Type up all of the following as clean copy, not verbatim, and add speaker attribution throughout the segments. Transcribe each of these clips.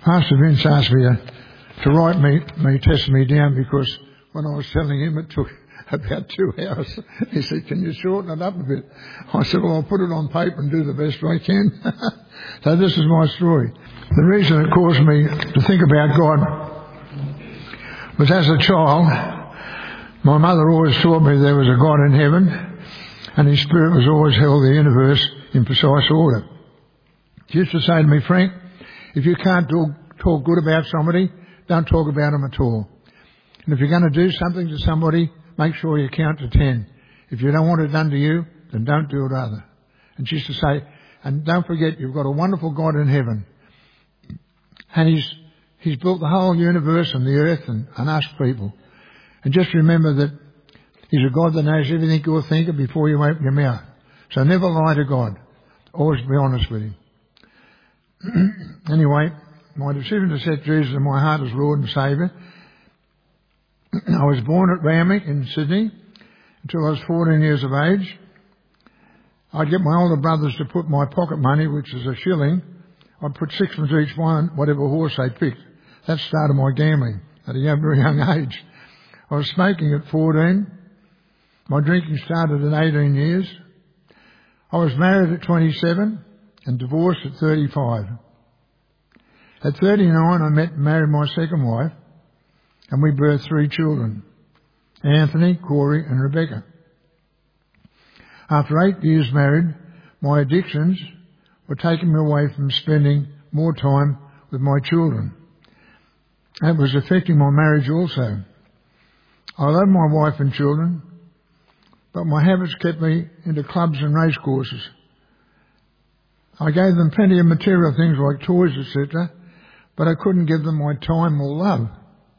Speaker 1: Pastor Vince asked me to write me testimony down, because when I was telling him it took about 2 hours. He said, "Can you shorten it up a bit?" I said, "Well, I'll put it on paper and do the best I can." So this is my story. The reason it caused me to think about God was, as a child, my mother always taught me there was a God in heaven, and His Spirit was always held the universe in precise order. She used to say to me, "Frank, if you can't talk good about somebody, don't talk about them at all. And if you're going to do something to somebody, make sure you count to 10. If you don't want it done to you, then don't do it either." And she used to say, "And don't forget, you've got a wonderful God in heaven. And He's built the whole universe and the earth and us people. And just remember that He's a God that knows everything you're thinking before you open your mouth. So never lie to God. Always be honest with Him." Anyway, my decision to set Jesus in my heart as Lord and Saviour. I was born at Randwick in Sydney until I was 14 years of age. I'd get my older brothers to put my pocket money, which is a shilling. I'd put sixpence each one, whatever horse they picked. That started my gambling at a very young age. I was smoking at 14. My drinking started at 18 years. I was married at 27 and divorced at 35. At 39, I met and married my second wife, and we birthed 3 children: Anthony, Corey and Rebecca. After 8 years married, my addictions were taking me away from spending more time with my children. That was affecting my marriage also. I love my wife and children, but my habits kept me into clubs and race courses. I gave them plenty of material things like toys, etc., but I couldn't give them my time or love.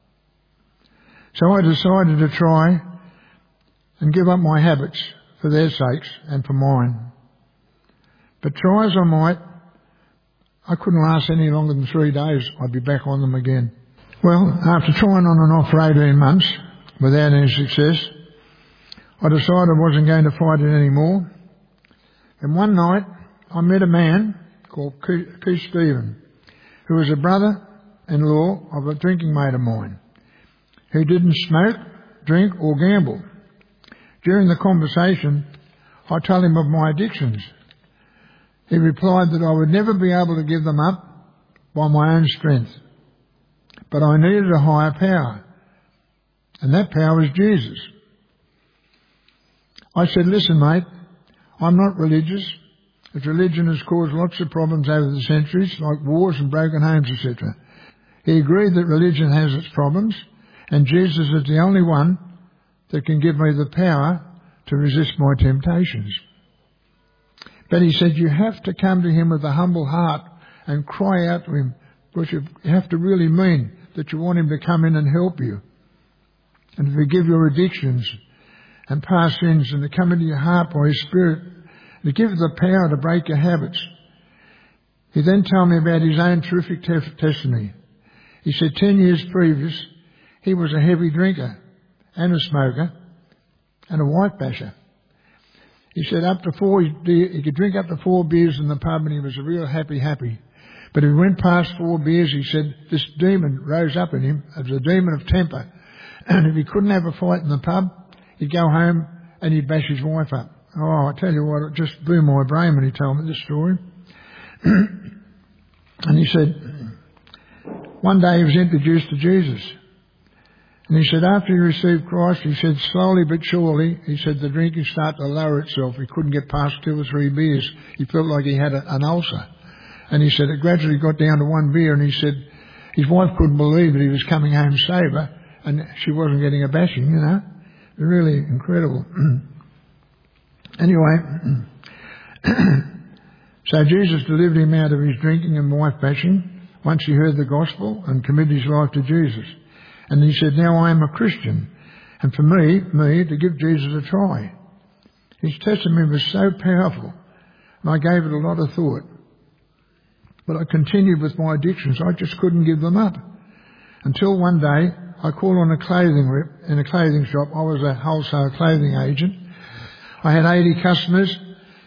Speaker 1: So I decided to try and give up my habits for their sakes and for mine. But try as I might, I couldn't last any longer than 3 days. I'd be back on them again. Well, after trying on and off for 18 months without any success, I decided I wasn't going to fight it anymore. And one night, I met a man called Keith Stephen, who was a brother-in-law of a drinking mate of mine. He didn't smoke, drink or gamble. During the conversation, I told him of my addictions. He replied that I would never be able to give them up by my own strength, but I needed a higher power, and that power was Jesus. I said, "Listen, mate, I'm not religious, as religion has caused lots of problems over the centuries, like wars and broken homes, etc." He agreed that religion has its problems, and Jesus is the only one that can give me the power to resist my temptations. But he said, "You have to come to Him with a humble heart and cry out to Him, because you have to really mean that you want Him to come in and help you and forgive your addictions and past sins, and to come into your heart by His Spirit, to give you the power to break your habits." He then told me about his own terrific testimony. He said 10 years previous, he was a heavy drinker and a smoker and a wife basher. He said he could drink up to 4 beers in the pub and he was a real happy. But if he went past 4 beers, he said this demon rose up in him. It was a demon of temper. And if he couldn't have a fight in the pub, he'd go home and he'd bash his wife up. Oh, I tell you what, it just blew my brain when he told me this story. And he said, one day he was introduced to Jesus. And he said after he received Christ, he said slowly but surely, he said the drinking started to lower itself. He couldn't get past 2 or 3 beers. He felt like he had an ulcer. And he said it gradually got down to 1 beer, and he said his wife couldn't believe that he was coming home sober and she wasn't getting a bashing, you know. Really incredible. Anyway, so Jesus delivered him out of his drinking and wife bashing once he heard the gospel and committed his life to Jesus. And he said, "Now I am a Christian, and for me to give Jesus a try." His testimony was so powerful, and I gave it a lot of thought. But I continued with my addictions. I just couldn't give them up. Until one day, I called on a clothing rep in a clothing shop. I was a wholesale clothing agent. I had 80 customers.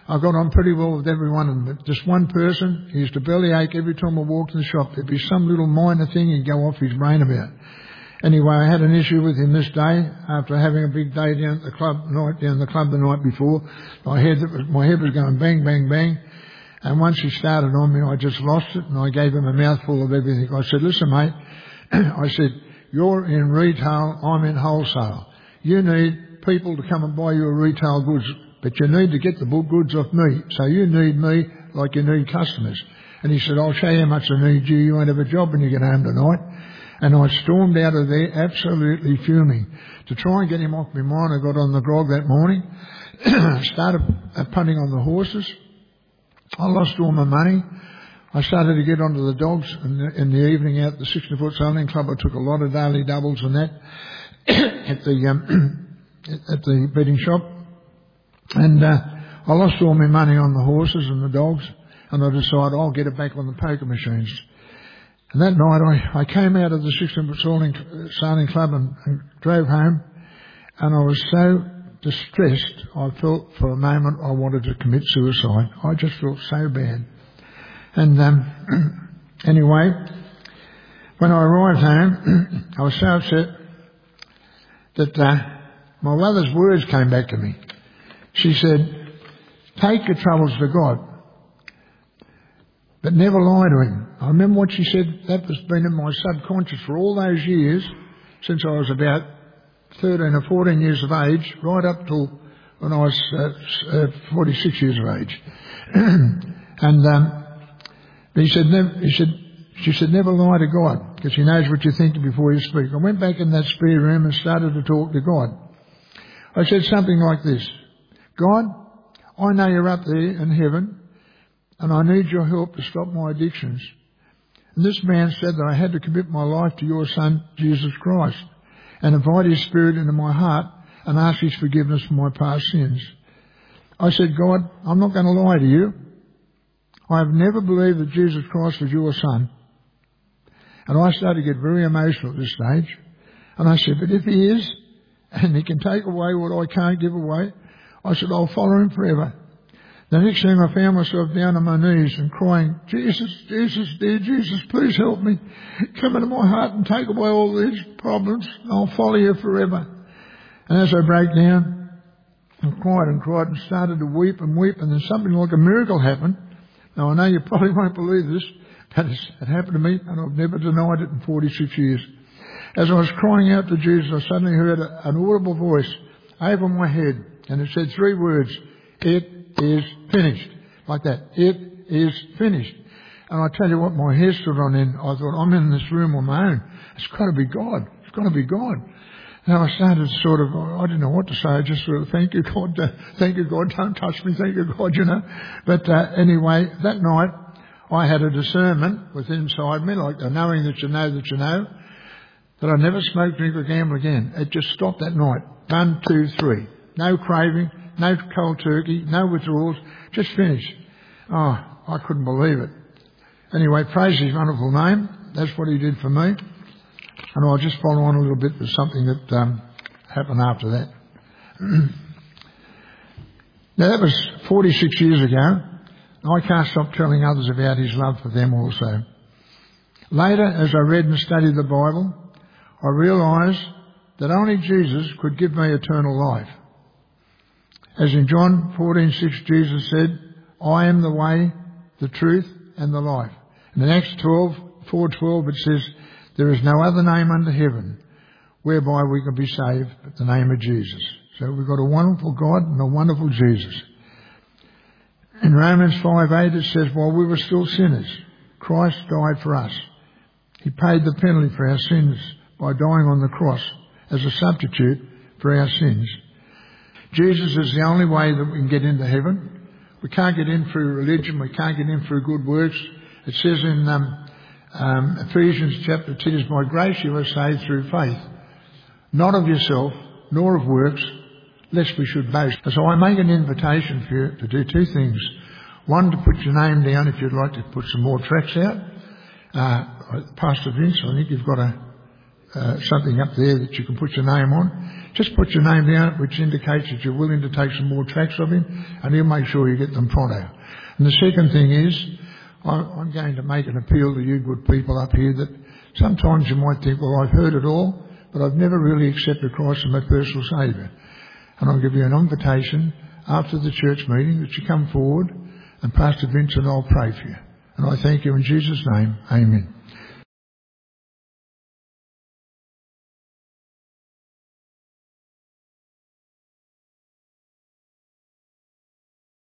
Speaker 1: I got on pretty well with every one of them. But just one person, he used to bellyache every time I walked in the shop. There'd be some little minor thing he'd go off his brain about. Anyway, I had an issue with him this day after having a big day down at the club the night before. My head was going bang, bang, bang. And once he started on me, I just lost it, and I gave him a mouthful of everything. I said, listen, mate, I said, you're in retail, I'm in wholesale. You need people to come and buy your retail goods, but you need to get the goods off me. So you need me like you need customers. And he said, I'll show you how much I need you. You won't have a job when you get home tonight. And I stormed out of there absolutely fuming. To try and get him off my mind, I got on the grog that morning, started punting on the horses. I lost all my money. I started to get onto the dogs in the evening out at the 60-foot sailing club. I took a lot of daily doubles and that at the betting shop. And I lost all my money on the horses and the dogs, and I decided I'll get it back on the poker machines. And that night I came out of the 60-foot sailing club and drove home, and I was so distressed, I felt for a moment I wanted to commit suicide. I just felt so bad. And anyway, when I arrived home, I was so upset that my mother's words came back to me. She said, take your troubles to God, but never lie to him. I remember what she said. That has been in my subconscious for all those years, since I was about 13 or 14 years of age, right up till when I was 46 years of age. And she said, never lie to God, because he knows what you're thinking before you speak. I went back in that spare room and started to talk to God. I said something like this: God, I know you're up there in heaven, and I need your help to stop my addictions. And this man said that I had to commit my life to your Son, Jesus Christ, and invite his Spirit into my heart and ask his forgiveness for my past sins. I said, God, I'm not going to lie to you. I have never believed that Jesus Christ was your Son. And I started to get very emotional at this stage. And I said, but if he is, and he can take away what I can't give away, I said, I'll follow him forever. The next thing I found myself down on my knees and crying, Jesus, Jesus, dear Jesus, please help me. Come into my heart and take away all these problems. I'll follow you forever. And as I broke down and cried and started to weep, and then something like a miracle happened. Now I know you probably won't believe this, but it happened to me, and I've never denied it in 46 years. As I was crying out to Jesus, I suddenly heard an audible voice over my head, and it said 3 words: it is finished. Like that. It is finished. And I tell you what, my hair stood on end. I thought, I'm in this room on my own. It's got to be God. It's got to be God. And I started sort of, I didn't know what to say. I just sort of, thank you, God. Thank you, God. Don't touch me. Thank you, God, you know. But anyway, that night I had a discernment within inside me, like knowing that you know, that I never smoke, drink or gamble again. It just stopped that night. 1, 2, 3. No craving. No cold turkey, no withdrawals, just finished. Oh, I couldn't believe it. Anyway, praise his wonderful name. That's what he did for me. And I'll just follow on a little bit with something that happened after that. Now, that was 46 years ago. I can't stop telling others about his love for them also. Later, as I read and studied the Bible, I realised that only Jesus could give me eternal life. As in John 14:6, Jesus said, I am the way, the truth, and the life. And in Acts 4:12, it says, there is no other name under heaven whereby we can be saved but the name of Jesus. So we've got a wonderful God and a wonderful Jesus. In Romans 5:8, it says, while we were still sinners, Christ died for us. He paid the penalty for our sins by dying on the cross as a substitute for our sins. Jesus is the only way that we can get into heaven. We can't get in through religion. We can't get in through good works. It says in Ephesians chapter 2, it is by grace you are saved through faith, not of yourself, nor of works, lest we should boast. So I make an invitation for you to do 2 things. One, to put your name down if you'd like to put some more tracks out. Pastor Vince, I think you've got something up there that you can put your name on. Just put your name down, which indicates that you're willing to take some more tracts of him, and he'll make sure you get them pronto. And the second thing is, I'm going to make an appeal to you good people up here that sometimes you might think, well, I've heard it all, but I've never really accepted Christ as my personal Saviour. And I'll give you an invitation after the church meeting that you come forward, and Pastor Vince and I'll pray for you. And I thank you in Jesus' name. Amen.